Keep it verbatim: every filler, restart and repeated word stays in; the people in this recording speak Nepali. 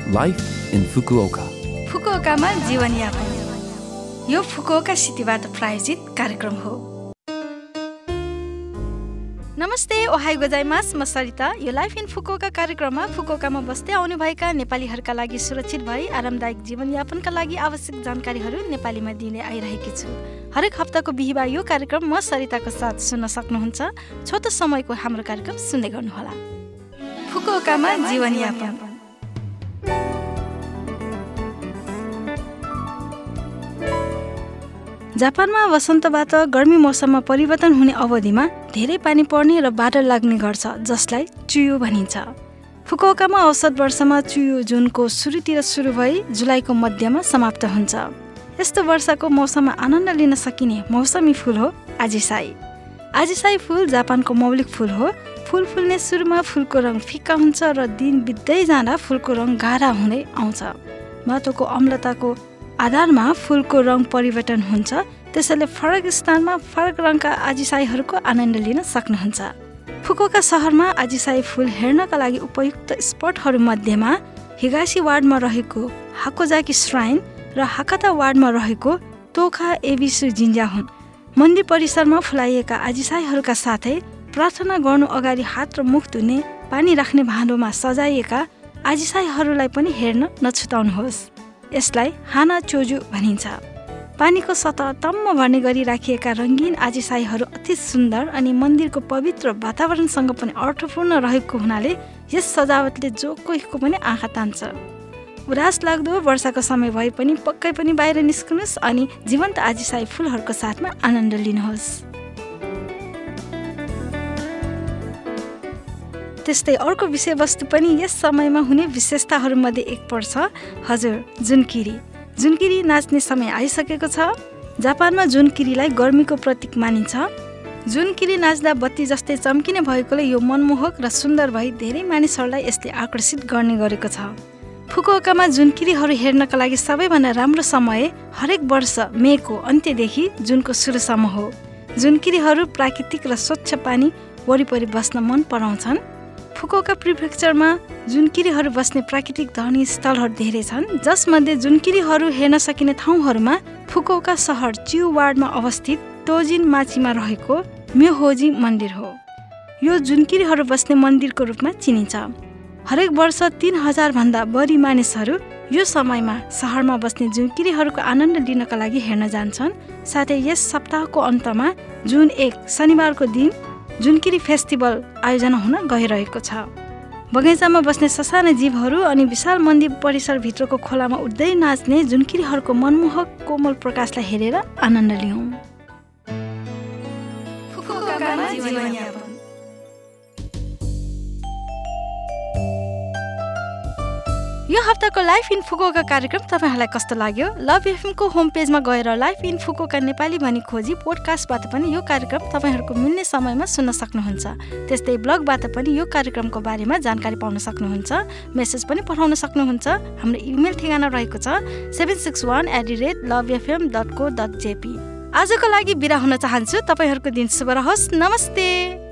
Life in Fukuoka. फुकुओकामा जीवनयापन यो फुकुओका सिटीबाट प्रायोजित कार्यक्रम हो। नमस्ते, ओहाई गोजाइमास, म सरिता। यो लाइफ इन फुकुओका कार्यक्रममा फुकुओकामा बस्दै आउनुभएका नेपालीहरूका लागि सुरक्षित भई आरामदायक जीवनयापनका लागि आवश्यक जानकारीहरू नेपालीमा दिने आइरहेकी छु। हरेक हप्ताको बिहिबार यो कार्यक्रम म सरिताको साथ सुन्न सक्नुहुन्छ। छोटो समयको हाम्रो कार्यक्रम सुन्दै गर्नुहोला। फुकुओकामा जीवनयापन। जापानमा वसन्तबाट गर्मी मौसममा परिवर्तन हुने अवधिमा धेरै पानी पर्ने र बादल लाग्ने गर्छ, जसलाई चुयो भनिन्छ। फुकुओकामा औसत वर्षमा चुयो जुनको सुरुतिर सुरु भई जुलाईको मध्यमा समाप्त हुन्छ। यस्तो वर्षाको मौसममा आनन्द लिन सकिने मौसमी फुल हो आजिसाई। आजिसाई फुल जापानको मौलिक फुल हो। फुल फुल्ने सुरुमा फुलको रङ फिक्का हुन्छ र दिन बित्दै जाँदा फुलको रङ गाढा हुँदै आउँछ। माटोको अम्लताको आधारमा फुलको रङ परिवर्तन हुन्छ, त्यसैले फरक स्थानमा फरक रङका आजिसाईहरूको आनन्द लिन सक्नुहुन्छ। फुकुओका सहरमा आजिसाई फुल हेर्नका लागि उपयुक्त स्पटहरू मध्येमा हिगासी वार्डमा रहेको हाकोजाकी श्राइन र हाकाता वार्डमा रहेको तोखा एबिसु जिन्जा हुन्। मन्दिर परिसरमा फुलाइएका आजिसाईहरूका साथै प्रार्थना गर्नु अगाडि हात र मुख धुने पानी राख्ने भाँडोमा सजाइएका आजिसाईहरूलाई पनि हेर्न नछुटाउनुहोस्। यसलाई हाना चोजु भनिन्छ। पानीको सतह तम्म भर्ने गरी राखिएका रङ्गीन आजिसाईहरू अति सुन्दर अनि मन्दिरको पवित्र वातावरणसँग पनि अर्थपूर्ण रहेको हुनाले यस सजावटले जो कोहीको पनि आँखा तान्छ। उदास लाग्दो वर्षाको समय भए पनि पक्कै पनि बाहिर निस्कनुहोस् अनि जीवन्त आजिसाई फुलहरूको साथमा आनन्द लिनुहोस्। त्यस्तै अर्को विषयवस्तु पनि यस समयमा हुने विशेषताहरूमध्ये एक पर्छ, हजुर जुनकिरी। जुनकिरी नाच्ने समय आइसकेको छ। जापानमा जुनकिरीलाई गर्मीको प्रतीक मानिन्छ। जुनकिरी नाच्दा बत्ती जस्तै चम्किने भएकोले यो मनमोहक र सुन्दर भई धेरै मानिसहरूलाई यसले आकर्षित गर्ने गरेको छ। फुकुओकामा जुनकिरीहरू हेर्नका लागि सबैभन्दा राम्रो समय हरेक वर्ष मेको अन्त्यदेखि जुनको सुरुसम्म हो। जुनकिरीहरू प्राकृतिक र स्वच्छ पानी वरिपरि बस्न मन पराउँछन्। फुकुओका प्रिफेक्चरमा जुनकिरीहरू बस्ने प्राकृतिक धनी स्थलहरू धेरै छन्, जसमध्ये जुनकिरीहरू हेर्न सकिने ठाउँहरूमा फुकुओका सहर चिउ वार्डमा अवस्थित तोजिन माचीमा रहेको म्योहोजी मन्दिर हो। यो जुनकिरीहरू बस्ने मन्दिरको रूपमा चिनिन्छ। हरेक वर्ष तीन हजार भन्दा बढी मानिसहरू यो समयमा सहरमा बस्ने जुनकिरीहरूको आनन्द लिनका लागि हेर्न जान्छन्। साथै यस सप्ताहको अन्तमा जुन एक शनिबारको दिन जुनकिरी फेस्टिभल आयोजना हुन गइरहेको छ। बगैँचामा बस्ने ससाना जीवहरू अनि विशाल मन्दिर परिसरभित्रको खोलामा उड्दै नाच्ने जुनकिरीहरूको मनमोहक कोमल प्रकाशलाई हेरेर आनन्द लियौँ। यो हप्ताको लाइफ इन फुकुओका कार्यक्रम तपाईँहरूलाई कस्तो लाग्यो? लभ एफएमको होम पेजमा गएर लाइफ इन फुकुओका नेपाली भनी खोजी पोडकास्टबाट पनि यो कार्यक्रम तपाईँहरूको मिल्ने समयमा सुन्न सक्नुहुन्छ। त्यस्तै ब्लगबाट पनि यो कार्यक्रमको बारेमा जानकारी पाउन सक्नुहुन्छ। मेसेज पनि पठाउन सक्नुहुन्छ। हाम्रो इमेल ठेगाना रहेको छ seven six one at the rate love FM dot co dot JP. आजको लागि बिदा हुन चाहन्छु। तपाईँहरूको दिन शुभ रहोस्। नमस्ते।